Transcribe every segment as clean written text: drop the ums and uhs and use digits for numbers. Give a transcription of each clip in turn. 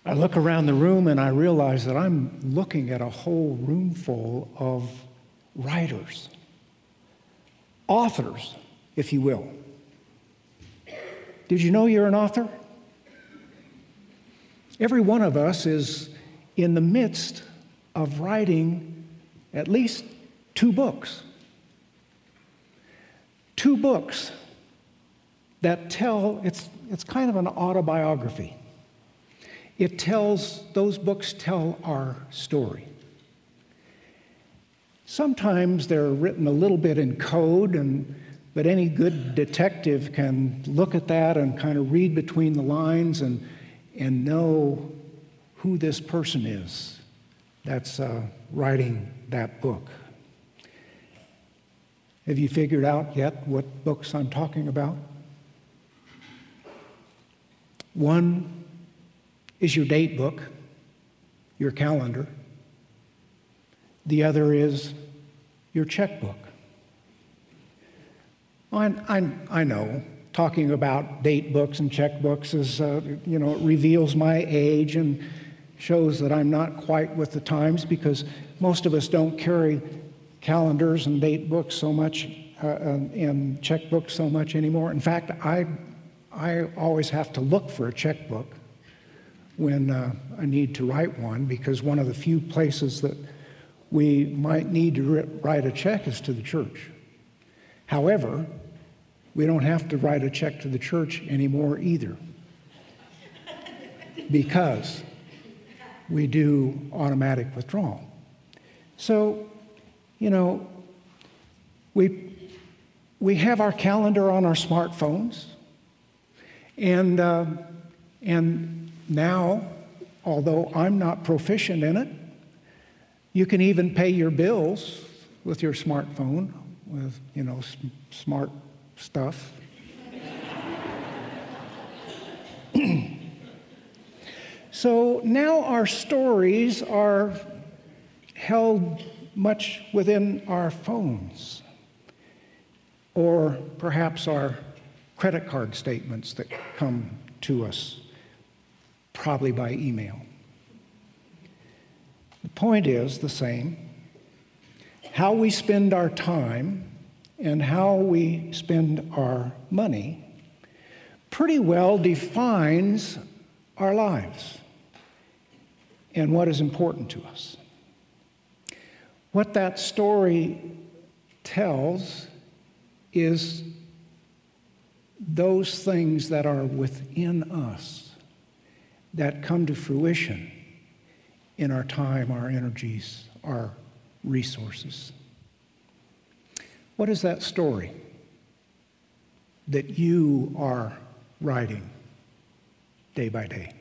I look around the room and I realize that I'm looking at a whole room full of writers, authors, if you will. Did you know you're an author? Every one of us is in the midst of writing at least 2 books. 2 books that tell, it's kind of an autobiography. Those books tell our story. Sometimes they're written a little bit in code, but any good detective can look at that and kind of read between the lines and know who this person is that's writing that book. Have you figured out yet what books I'm talking about? One is your date book, your calendar. The other is your checkbook. I know talking about date books and checkbooks is, it reveals my age and shows that I'm not quite with the times, because most of us don't carry calendars and date books so much and checkbooks so much anymore. In fact, I always have to look for a checkbook when I need to write one, because one of the few places that we might need to write a check is to the church. However, we don't have to write a check to the church anymore either, because we do automatic withdrawal. So, we have our calendar on our smartphones, and now, although I'm not proficient in it, you can even pay your bills with your smartphone with, smart stuff. So now our stories are held much within our phones, or perhaps our credit card statements that come to us, probably by email. The point is the same. How we spend our time and how we spend our money pretty well defines our lives and what is important to us. What that story tells is those things that are within us that come to fruition in our time, our energies, our resources. What is that story that you are writing day by day?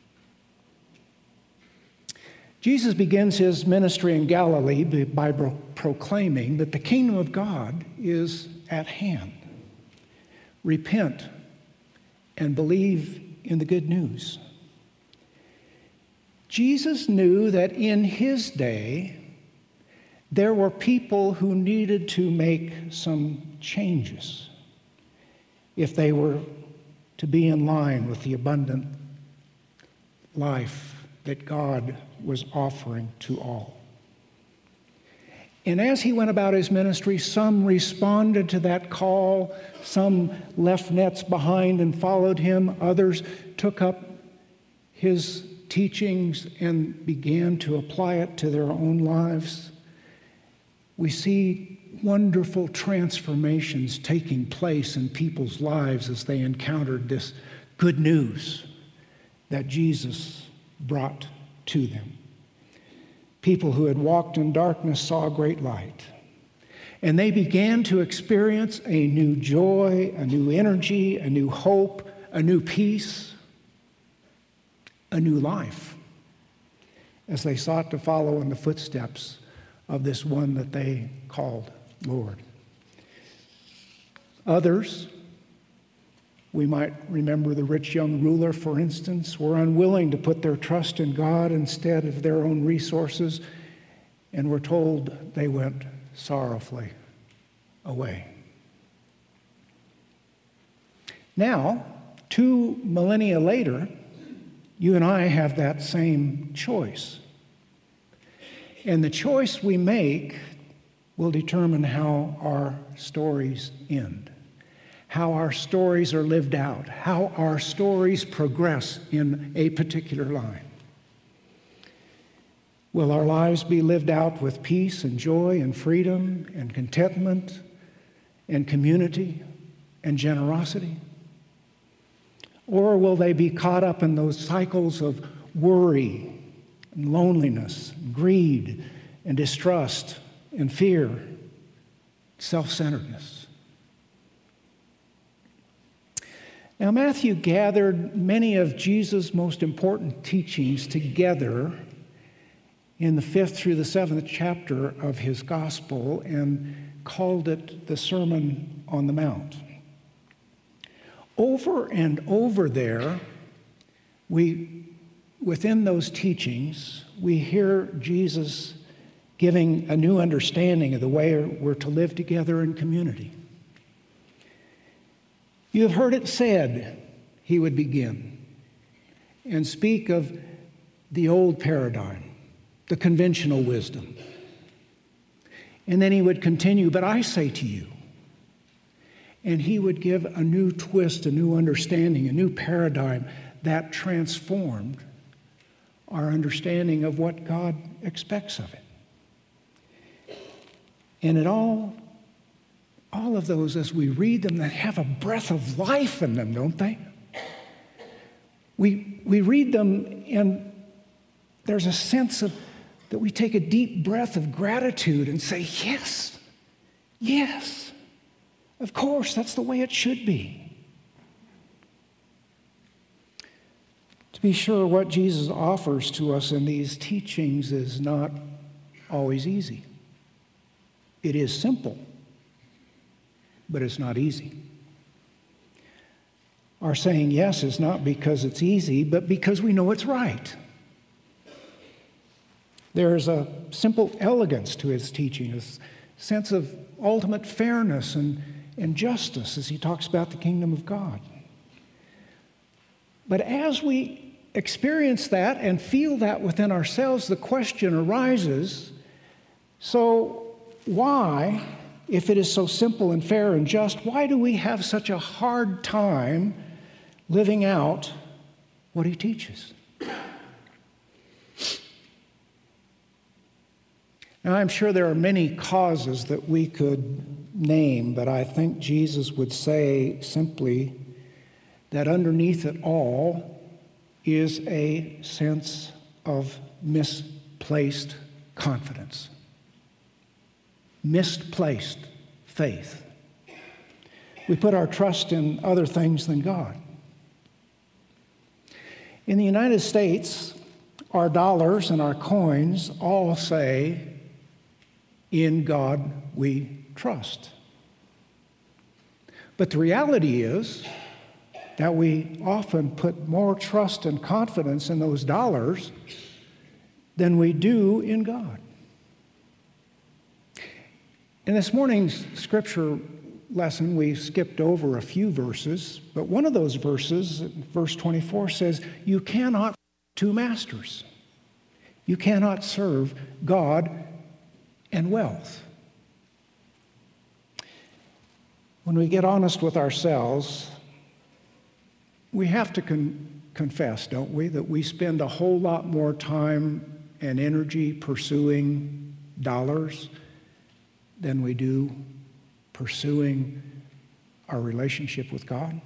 Jesus begins his ministry in Galilee by proclaiming that the kingdom of God is at hand. Repent and believe in the good news. Jesus knew that in his day, there were people who needed to make some changes if they were to be in line with the abundant life that God was offering to all. And as he went about his ministry, some responded to that call, some left nets behind and followed him, others took up his teachings and began to apply it to their own lives. We see wonderful transformations taking place in people's lives as they encountered this good news that Jesus brought to them. People who had walked in darkness saw a great light, and they began to experience a new joy, a new energy, a new hope, a new peace, a new life, as they sought to follow in the footsteps of this one that they called Lord. Others, we might remember the rich young ruler, for instance, were unwilling to put their trust in God instead of their own resources, and were told they went sorrowfully away. Now, 2 millennia later, You and I have that same choice. And the choice we make will determine how our stories end, how our stories are lived out, how our stories progress in a particular line. Will our lives be lived out with peace and joy and freedom and contentment and community and generosity? Or will they be caught up in those cycles of worry and loneliness, and greed and distrust and fear, self-centeredness? Now, Matthew gathered many of Jesus' most important teachings together in the 5th through the 7th chapter of his gospel and called it the Sermon on the Mount. Over and over there, within those teachings, we hear Jesus giving a new understanding of the way we're to live together in community. You have heard it said, he would begin, and speak of the old paradigm, the conventional wisdom. And then he would continue, but I say to you. And he would give a new twist, a new understanding, a new paradigm that transformed our understanding of what God expects of it. And all of those, as we read them, that have a breath of life in them, don't they? We read them and there's a sense of that we take a deep breath of gratitude and say, yes, yes, of course, that's the way it should be. To be sure, what Jesus offers to us in these teachings is not always easy. It is simple, but it's not easy. Our saying yes is not because it's easy, but because we know it's right. There is a simple elegance to his teaching, a sense of ultimate fairness and justice as he talks about the kingdom of God. But as we experience that and feel that within ourselves, the question arises, so why, if it is so simple and fair and just, why do we have such a hard time living out what he teaches? Now, I'm sure there are many causes that we could name, but I think Jesus would say simply that underneath it all is a sense of misplaced confidence, misplaced faith. We put our trust in other things than God. In the United States, our dollars and our coins all say, "In God we trust." But the reality is that we often put more trust and confidence in those dollars than we do in God. In this morning's scripture lesson, we skipped over a few verses, but one of those verses, verse 24, says, you cannot serve two masters. You cannot serve God and wealth. When we get honest with ourselves, we have to confess, don't we, that we spend a whole lot more time and energy pursuing dollars than we do pursuing our relationship with God.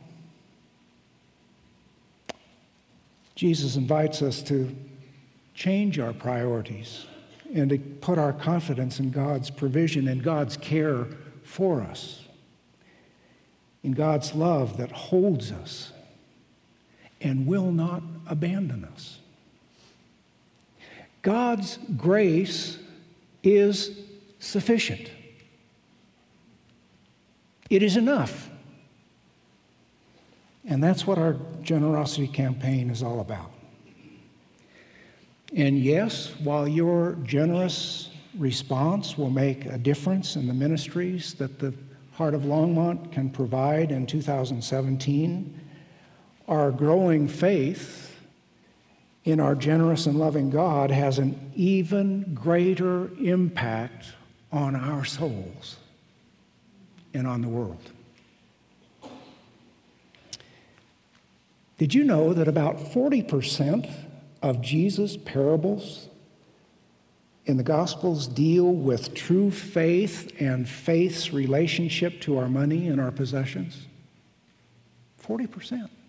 Jesus invites us to change our priorities and to put our confidence in God's provision and God's care for us, in God's love that holds us and will not abandon us. God's grace is sufficient. It is enough. And that's what our generosity campaign is all about. And yes, while your generous response will make a difference in the ministries that the Heart of Longmont can provide in 2017, our growing faith in our generous and loving God has an even greater impact on our souls and on the world. Did you know that about 40% of Jesus' parables in the Gospels deal with true faith and faith's relationship to our money and our possessions? 40%.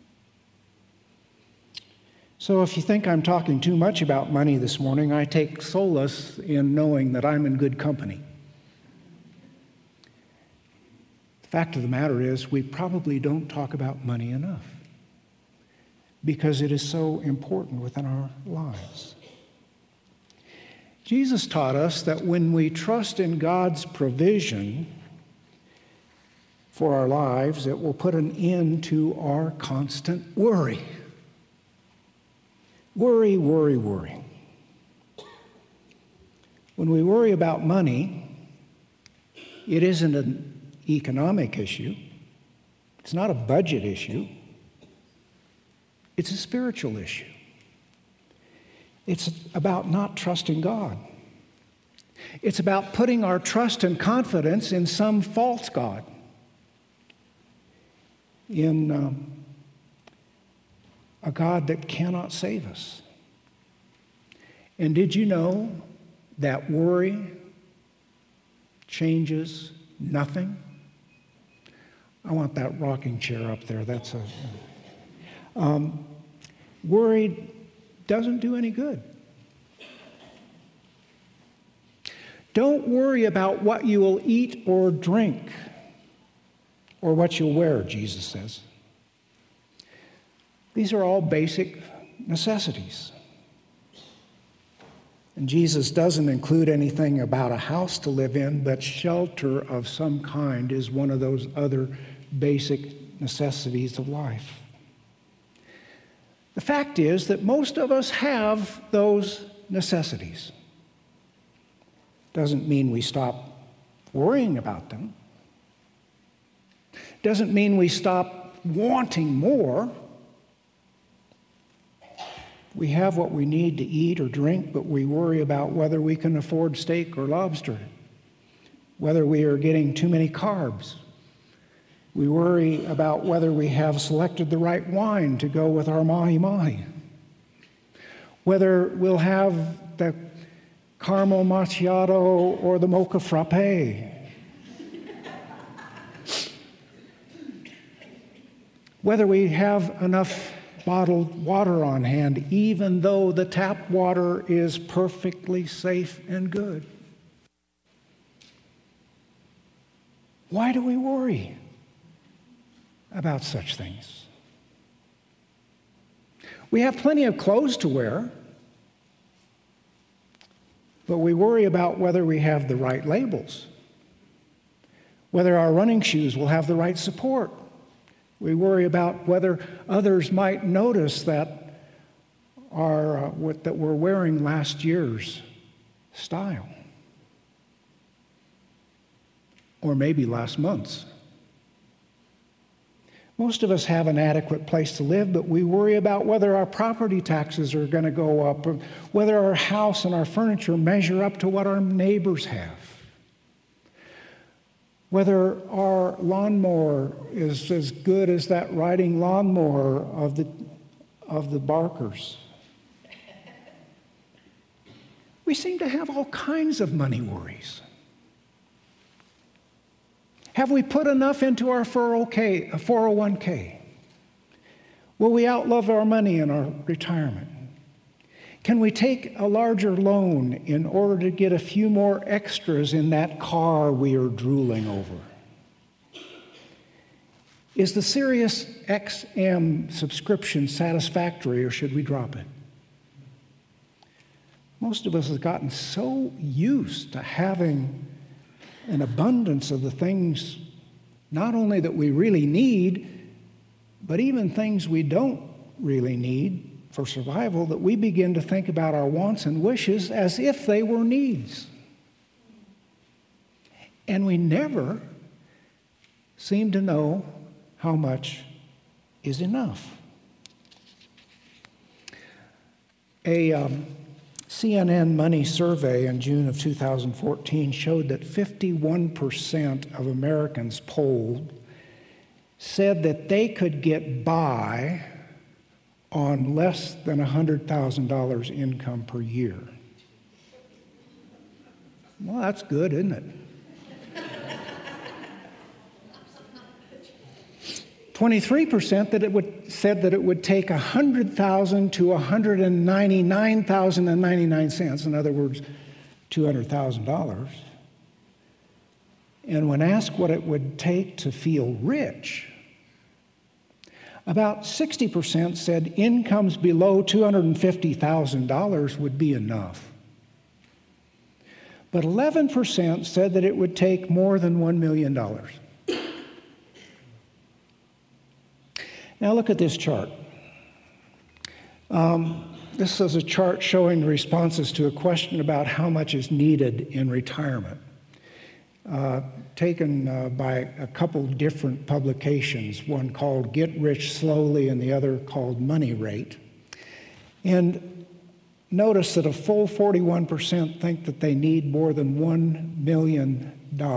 So if you think I'm talking too much about money this morning, I take solace in knowing that I'm in good company. The fact of the matter is, we probably don't talk about money enough because it is so important within our lives. Jesus taught us that when we trust in God's provision for our lives, it will put an end to our constant worry. Worry, worry, worry. When we worry about money, it isn't an economic issue. It's not a budget issue. It's a spiritual issue. It's about not trusting God. It's about putting our trust and confidence in some false god, in a God that cannot save us. And did you know that worry changes nothing? I want that rocking chair up there. That's worry doesn't do any good. Don't worry about what you will eat or drink or what you'll wear, Jesus says. These are all basic necessities. And Jesus doesn't include anything about a house to live in, but shelter of some kind is one of those other basic necessities of life. The fact is that most of us have those necessities. Doesn't mean we stop worrying about them. Doesn't mean we stop wanting more. We have what we need to eat or drink, but we worry about whether we can afford steak or lobster, whether we are getting too many carbs. We worry about whether we have selected the right wine to go with our mahi-mahi, whether we'll have the caramel macchiato or the mocha frappe, whether we have enough bottled water on hand, even though the tap water is perfectly safe and good. Why do we worry about such things? We have plenty of clothes to wear, but we worry about whether we have the right labels, whether our running shoes will have the right support. We worry about whether others might notice that that we're wearing last year's style, or maybe last month's. Most of us have an adequate place to live, but we worry about whether our property taxes are going to go up, or whether our house and our furniture measure up to what our neighbors have, whether our lawnmower is as good as that riding lawnmower of the Barkers. We seem to have all kinds of money worries. Have we put enough into our 401k? Will we outlive our money in our retirement? Can we take a larger loan in order to get a few more extras in that car we are drooling over? Is the Sirius XM subscription satisfactory, or should we drop it? Most of us have gotten so used to having an abundance of the things, not only that we really need, but even things we don't really need for survival, that we begin to think about our wants and wishes as if they were needs. And we never seem to know how much is enough. A CNN Money survey in June of 2014 showed that 51% of Americans polled said that they could get by on less than $100,000 income per year. Well, that's good, isn't it? 23% said that it would take $100,000 to $199,099, in other words, $200,000. And when asked what it would take to feel rich, about 60% said incomes below $250,000 would be enough. But 11% said that it would take more than $1 million. Now look at this chart. This is a chart showing the responses to a question about how much is needed in retirement, taken by a couple different publications, one called Get Rich Slowly and the other called Money Rate. And notice that a full 41% think that they need more than $1 million.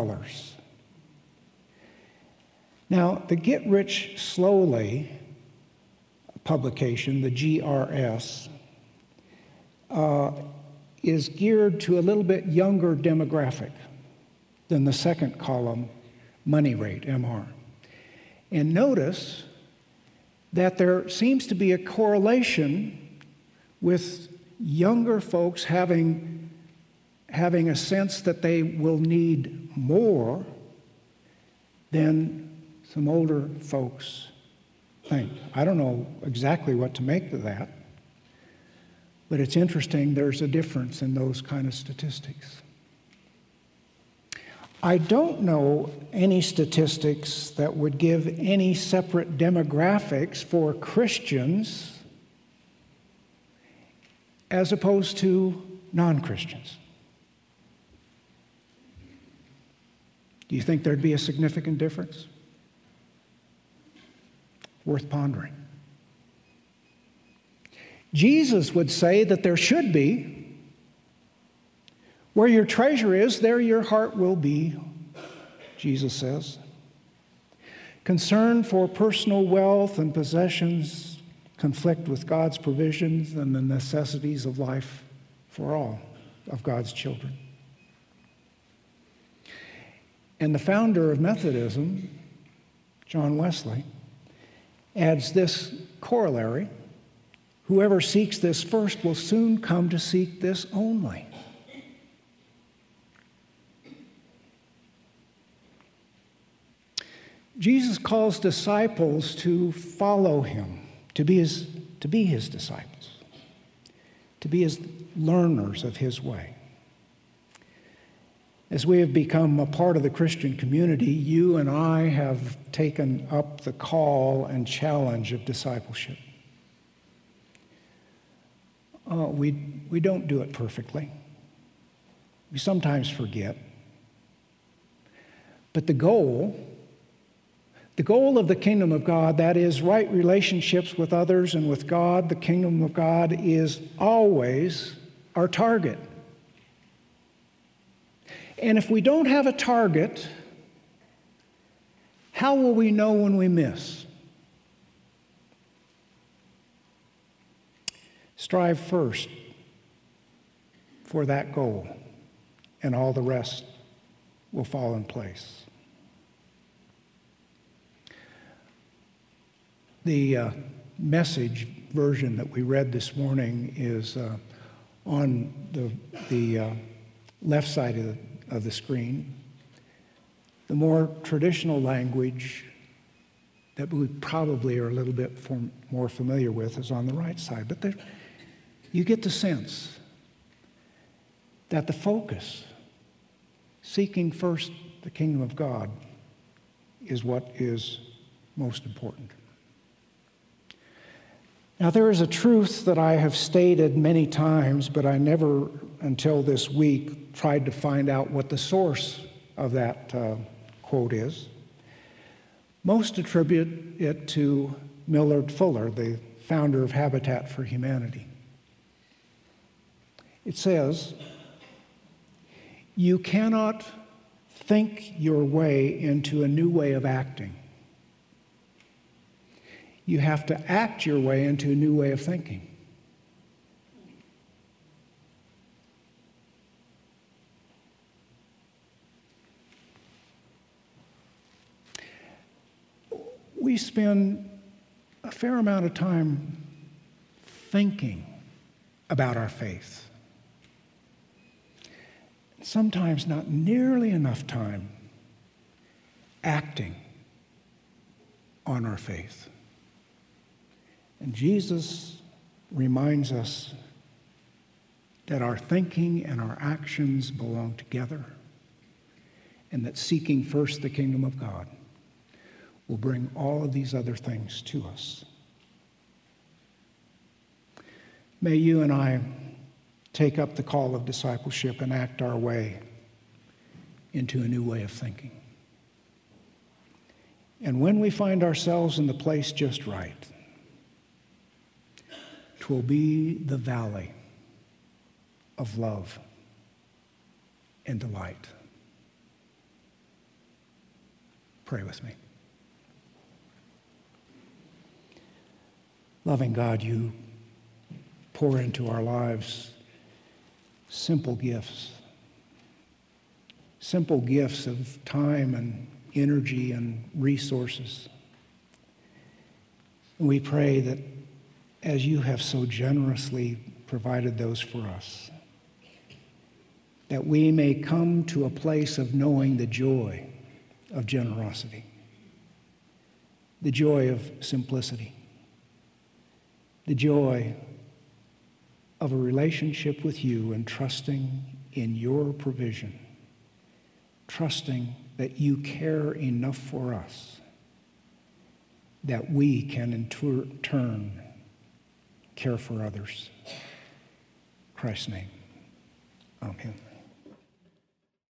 Now, the Get Rich Slowly publication, the GRS, is geared to a little bit younger demographic than the second column, Money Rate, MR. And notice that there seems to be a correlation with younger folks having a sense that they will need more than some older folks think. I don't know exactly what to make of that, but it's interesting there's a difference in those kind of statistics. I don't know any statistics that would give any separate demographics for Christians as opposed to non-Christians. Do you think there'd be a significant difference? Worth pondering. Jesus would say that there should be. Where your treasure is, there your heart will be, Jesus says. Concern for personal wealth and possessions conflict with God's provisions and the necessities of life for all of God's children. And the founder of Methodism, John Wesley, adds this corollary: whoever seeks this first will soon come to seek this only. Jesus calls disciples to follow him, to be his disciples, to be his learners of his way. As we have become a part of the Christian community, you and I have taken up the call and challenge of discipleship. We don't do it perfectly. We sometimes forget. But the goal of the kingdom of God, that is right relationships with others and with God, the kingdom of God is always our target. And if we don't have a target, how will we know when we miss? Strive first for that goal, and all the rest will fall in place. The Message version that we read this morning is on the left side of the screen. The more traditional language that we probably are a little bit more familiar with is on the right side. But you get the sense that the focus, seeking first the kingdom of God, is what is most important. Now, there is a truth that I have stated many times, but I never, until this week, tried to find out what the source of that quote is. Most attribute it to Millard Fuller, the founder of Habitat for Humanity. It says, you cannot think your way into a new way of acting. You have to act your way into a new way of thinking. We spend a fair amount of time thinking about our faith. Sometimes not nearly enough time acting on our faith. And Jesus reminds us that our thinking and our actions belong together, and that seeking first the kingdom of God will bring all of these other things to us. May you and I take up the call of discipleship and act our way into a new way of thinking. And when we find ourselves in the place just right, 'twill be the valley of love and delight. Pray with me. Loving God, you pour into our lives simple gifts of time and energy and resources. And we pray that as you have so generously provided those for us, that we may come to a place of knowing the joy of generosity, the joy of simplicity, the joy of a relationship with you and trusting in your provision, trusting that you care enough for us that we can in turn care for others. In Christ's name, amen.